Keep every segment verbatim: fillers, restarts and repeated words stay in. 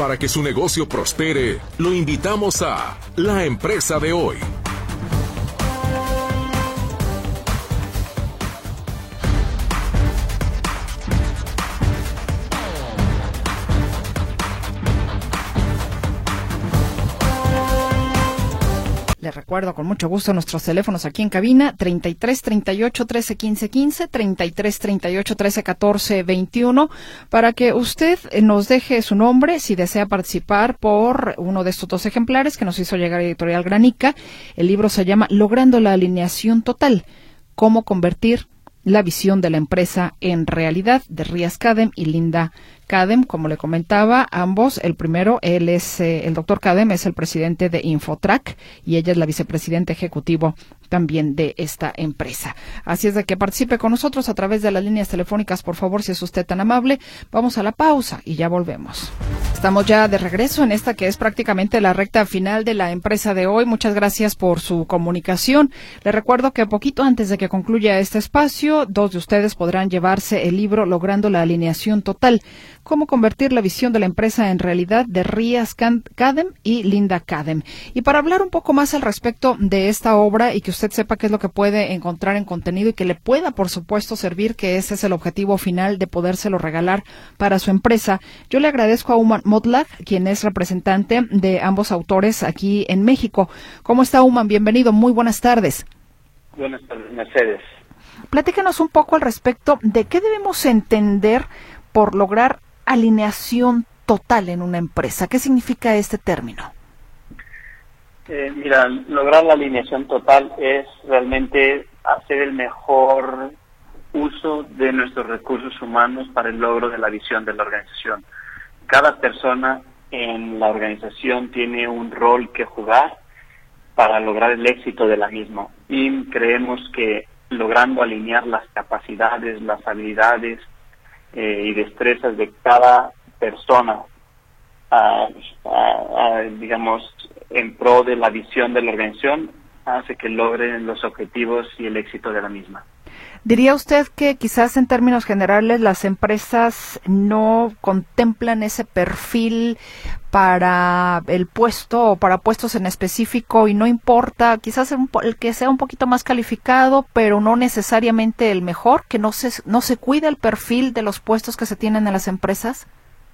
Para que su negocio prospere, lo invitamos a La Empresa de Hoy. Les recuerdo con mucho gusto nuestros teléfonos aquí en cabina, treinta y tres, treinta y ocho, trece, quince, quince, treinta y tres, treinta y ocho, trece, catorce, veintiuno, para que usted nos deje su nombre si desea participar por uno de estos dos ejemplares que nos hizo llegar Editorial Granica. El libro se llama Logrando la alineación total, cómo convertir la visión de la empresa en realidad, de Riaz Kadem y Linda Kadem. Como le comentaba, ambos, el primero, él es, eh, el doctor Kadem es el presidente de Infotrack y ella es la vicepresidenta ejecutivo también de esta empresa. Así es de que participe con nosotros a través de las líneas telefónicas, por favor, si es usted tan amable. Vamos a la pausa y ya volvemos. Estamos ya de regreso en esta que es prácticamente la recta final de la empresa de hoy. Muchas gracias por su comunicación. Le recuerdo que poquito antes de que concluya este espacio, dos de ustedes podrán llevarse el libro Logrando la alineación total, cómo convertir la visión de la empresa en realidad, de Riaz Kadem y Linda Kadem. Y para hablar un poco más al respecto de esta obra y que usted sepa qué es lo que puede encontrar en contenido y que le pueda, por supuesto, servir, que ese es el objetivo final de podérselo regalar para su empresa, yo le agradezco a Uman Motlagh, quien es representante de ambos autores aquí en México. ¿Cómo está, Uman? Bienvenido, muy buenas tardes. Buenas tardes, Mercedes. Platícanos un poco al respecto de qué debemos entender por lograr alineación total en una empresa. ¿Qué significa este término? Eh, mira, lograr la alineación total es realmente hacer el mejor uso de nuestros recursos humanos para el logro de la visión de la organización. Cada persona en la organización tiene un rol que jugar para lograr el éxito de la misma, y creemos que logrando alinear las capacidades, las habilidades eh, y destrezas de cada persona a, a, a, digamos, en pro de la visión de la organización, hace que logren los objetivos y el éxito de la misma. ¿Diría usted que quizás en términos generales las empresas no contemplan ese perfil para el puesto o para puestos en específico y no importa, quizás el que sea un poquito más calificado, pero no necesariamente el mejor, que no se, no se cuida el perfil de los puestos que se tienen en las empresas?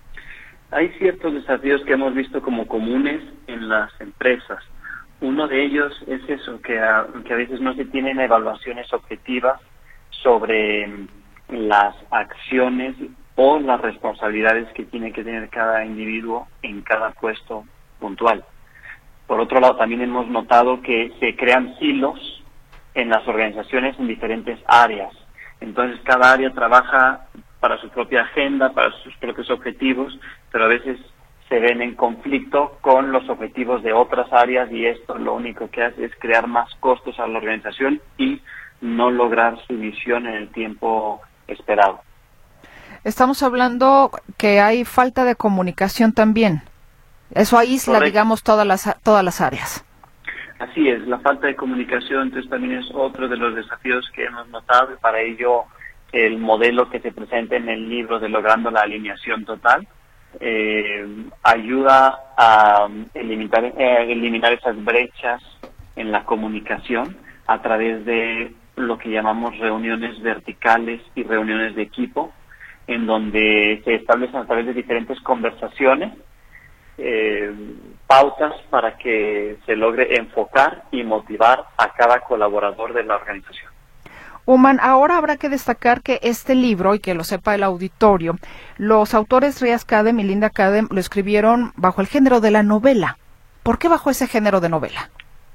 Hay ciertos desafíos que hemos visto como comunes en las empresas. Uno de ellos es eso, que a, que a veces no se tienen evaluaciones objetivas sobre las acciones o las responsabilidades que tiene que tener cada individuo en cada puesto puntual. Por otro lado, también hemos notado que se crean silos en las organizaciones en diferentes áreas. Entonces, cada área trabaja para su propia agenda, para sus propios objetivos, pero a veces se ven en conflicto con los objetivos de otras áreas, y esto lo único que hace es crear más costos a la organización y no lograr su visión en el tiempo esperado. Estamos hablando que hay falta de comunicación también. Eso aísla, Correcto. digamos, todas las todas las áreas. Así es, la falta de comunicación entonces también es otro de los desafíos que hemos notado, y para ello el modelo que se presenta en el libro de Logrando la alineación total eh, ayuda a eliminar, eh, eliminar esas brechas en la comunicación a través de lo que llamamos reuniones verticales y reuniones de equipo, en donde se establecen a través de diferentes conversaciones eh, pautas para que se logre enfocar y motivar a cada colaborador de la organización. Uman, ahora habrá que destacar que este libro, y que lo sepa el auditorio, los autores Riaz Kadem y Linda Kadem lo escribieron bajo el género de la novela. ¿Por qué bajo ese género de novela?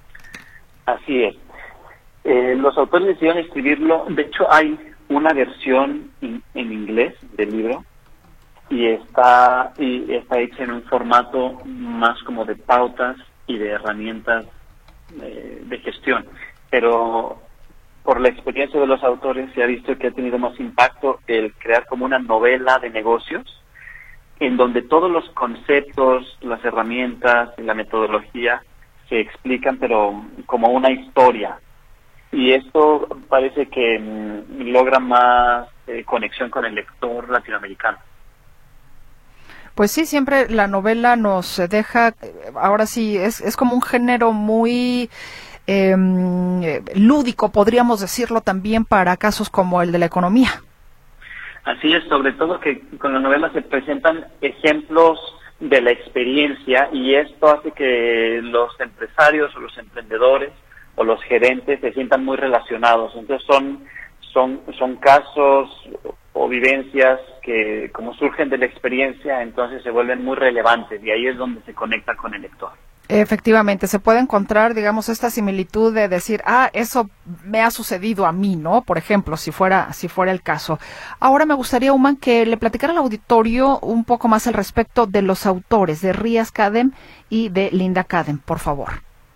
Así es. Eh, los autores decidieron escribirlo, de hecho hay una versión in, en inglés del libro, y está, y está hecha en un formato más como de pautas y de herramientas eh, de gestión, pero por la experiencia de los autores se ha visto que ha tenido más impacto el crear como una novela de negocios, en donde todos los conceptos, las herramientas y la metodología se explican, pero como una historia. Y esto parece que mmm, logra más eh, conexión con el lector latinoamericano. Pues sí, siempre la novela nos deja, ahora sí, es, es como un género muy eh, lúdico, podríamos decirlo también para casos como el de la economía. Así es, sobre todo que con la novela se presentan ejemplos de la experiencia y esto hace que los empresarios o los emprendedores o los gerentes se sientan muy relacionados. Entonces son son son casos o vivencias que como surgen de la experiencia, entonces se vuelven muy relevantes y ahí es donde se conecta con el lector. Efectivamente, se puede encontrar, digamos, esta similitud de decir, ah, eso me ha sucedido a mí, ¿no? Por ejemplo, si fuera si fuera el caso. Ahora me gustaría, Uman, que le platicara al auditorio un poco más al respecto de los autores, de Riaz Kadem y de Linda Kadem, por favor.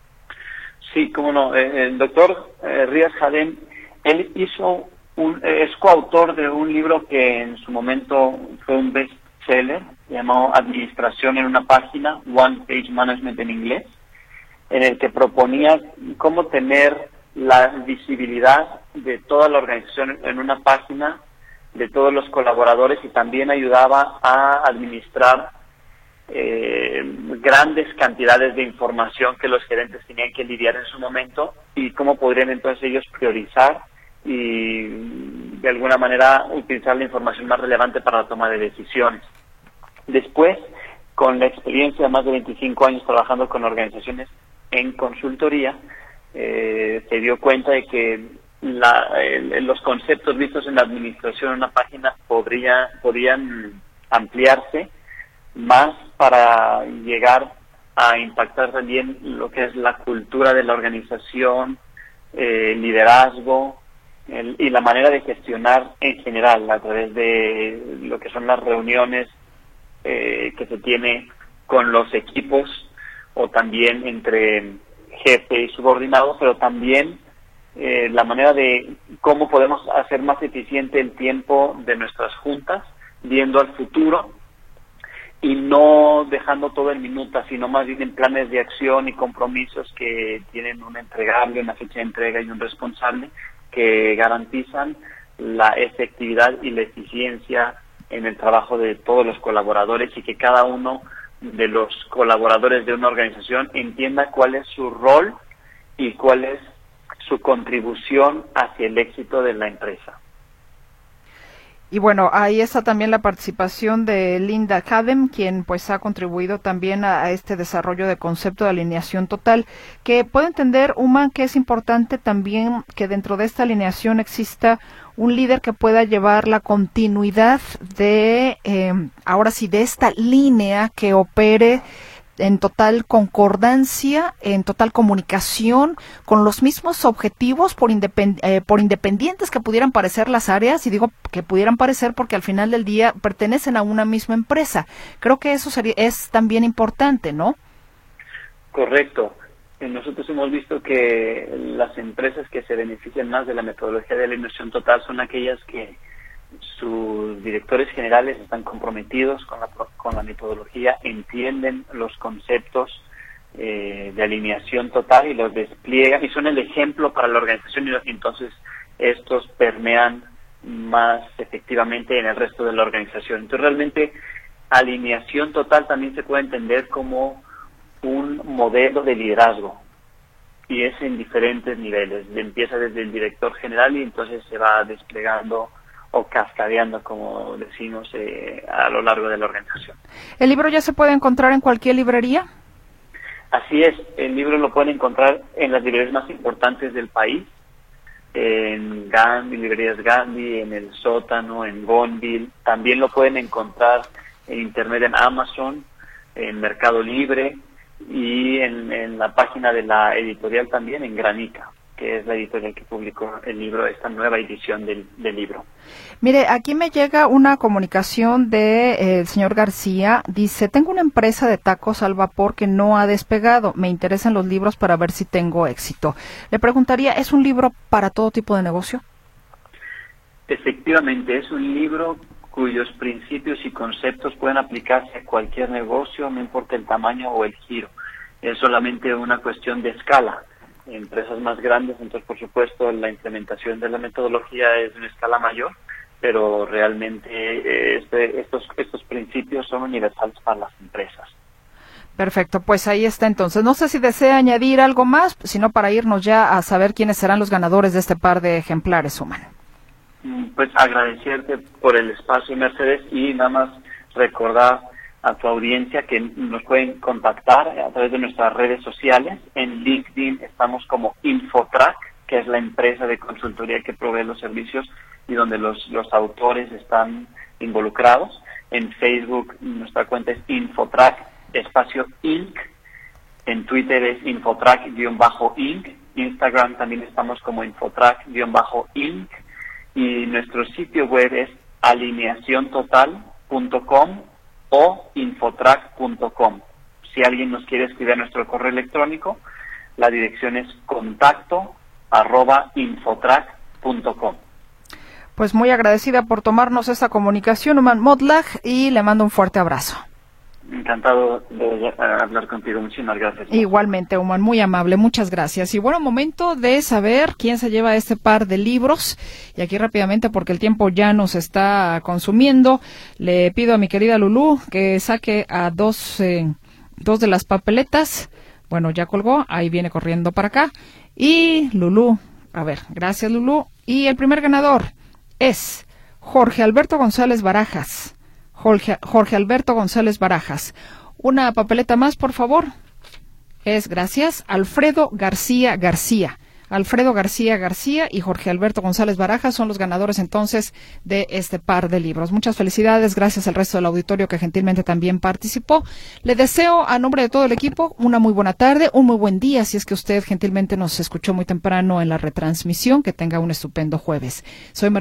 Sí, cómo no. El doctor eh, Riaz Kadem, él hizo un, es coautor de un libro que en su momento fue un bestseller, llamado Administración en una página, One Page Management en inglés, en el que proponía cómo tener la visibilidad de toda la organización en una página, de todos los colaboradores, y también ayudaba a administrar eh, grandes cantidades de información que los gerentes tenían que lidiar en su momento y cómo podrían entonces ellos priorizar y de alguna manera utilizar la información más relevante para la toma de decisiones. Después, con la experiencia de más de veinticinco años trabajando con organizaciones en consultoría, eh, se dio cuenta de que la, eh, los conceptos vistos en la administración en una página podría, podrían ampliarse más para llegar a impactar también lo que es la cultura de la organización, eh, liderazgo el, y la manera de gestionar en general a través de lo que son las reuniones Eh, que se tiene con los equipos o también entre jefe y subordinado, pero también eh, la manera de cómo podemos hacer más eficiente el tiempo de nuestras juntas, viendo al futuro y no dejando todo en minutas, sino más bien en planes de acción y compromisos que tienen un entregable, una fecha de entrega y un responsable que garantizan la efectividad y la eficiencia en el trabajo de todos los colaboradores y que cada uno de los colaboradores de una organización entienda cuál es su rol y cuál es su contribución hacia el éxito de la empresa. Y bueno, ahí está también la participación de Linda Kadem, quien pues ha contribuido también a, a este desarrollo de concepto de alineación total, que puede entender, Uman, que es importante también que dentro de esta alineación exista un líder que pueda llevar la continuidad de, eh, ahora sí, de esta línea que opere en total concordancia, en total comunicación, con los mismos objetivos, por, independ eh, por independientes que pudieran parecer las áreas, y digo que pudieran parecer porque al final del día pertenecen a una misma empresa. Creo que eso sería, es también importante, ¿no? Correcto. Nosotros hemos visto que las empresas que se benefician más de la metodología de alineación total son aquellas que sus directores generales están comprometidos con la, con la metodología, entienden los conceptos eh, de alineación total y los despliegan y son el ejemplo para la organización, y entonces estos permean más efectivamente en el resto de la organización. Entonces realmente alineación total también se puede entender como un modelo de liderazgo y es en diferentes niveles. Empieza desde el director general y entonces se va desplegando o cascadeando, como decimos, eh, a lo largo de la organización. ¿El libro ya se puede encontrar en cualquier librería? Así es, el libro lo pueden encontrar en las librerías más importantes del país, en Gandhi, librerías Gandhi, en El Sótano, en Gonville. También lo pueden encontrar en internet, en Amazon, en Mercado Libre y en, en la página de la editorial también, en Granica, que es la editorial que publicó el libro, esta nueva edición del, del libro. Mire, aquí me llega una comunicación de eh, el señor García. Dice, tengo una empresa de tacos al vapor que no ha despegado. Me interesan los libros para ver si tengo éxito. Le preguntaría, ¿es un libro para todo tipo de negocio? Efectivamente, es un libro cuyos principios y conceptos pueden aplicarse a cualquier negocio, no importa el tamaño o el giro. Es solamente una cuestión de escala. Empresas más grandes, entonces por supuesto la implementación de la metodología es de una escala mayor, pero realmente eh, este, estos estos principios son son universales para las empresas. Perfecto, pues ahí está entonces. No sé si desea añadir algo más, sino para irnos ya a saber quiénes serán los ganadores de este par de ejemplares, Human. Pues agradecerte por el espacio, Mercedes, y nada más recordar a tu audiencia que nos pueden contactar a través de nuestras redes sociales. En LinkedIn estamos como Infotrack, que es la empresa de consultoría que provee los servicios y donde los, los autores están involucrados. En Facebook nuestra cuenta es Infotrack, espacio Inc. En Twitter es Infotrack-Inc. Instagram también estamos como Infotrack-Inc. Y nuestro sitio web es alineación total punto com o infotrack punto com. Si alguien nos quiere escribir a nuestro correo electrónico, la dirección es contacto arroba infotrack punto com. Pues muy agradecida por tomarnos esta comunicación, Human Motlagh, y le mando un fuerte abrazo. Encantado de hablar contigo. Muchísimas gracias. Igualmente, Human, muy amable. Muchas gracias. Y bueno, momento de saber quién se lleva este par de libros. Y aquí rápidamente, porque el tiempo ya nos está consumiendo, le pido a mi querida Lulú que saque a dos, eh, dos de las papeletas. Bueno, ya colgó. Ahí viene corriendo para acá. Y Lulú, a ver, gracias, Lulú. Y el primer ganador es Jorge Alberto González Barajas. Jorge, Jorge Alberto González Barajas. Una papeleta más, por favor. Es, gracias, Alfredo García García. Alfredo García García y Jorge Alberto González Barajas son los ganadores entonces de este par de libros. Muchas felicidades, gracias al resto del auditorio que gentilmente también participó. Le deseo a nombre de todo el equipo una muy buena tarde, un muy buen día, si es que usted gentilmente nos escuchó muy temprano en la retransmisión, que tenga un estupendo jueves. Soy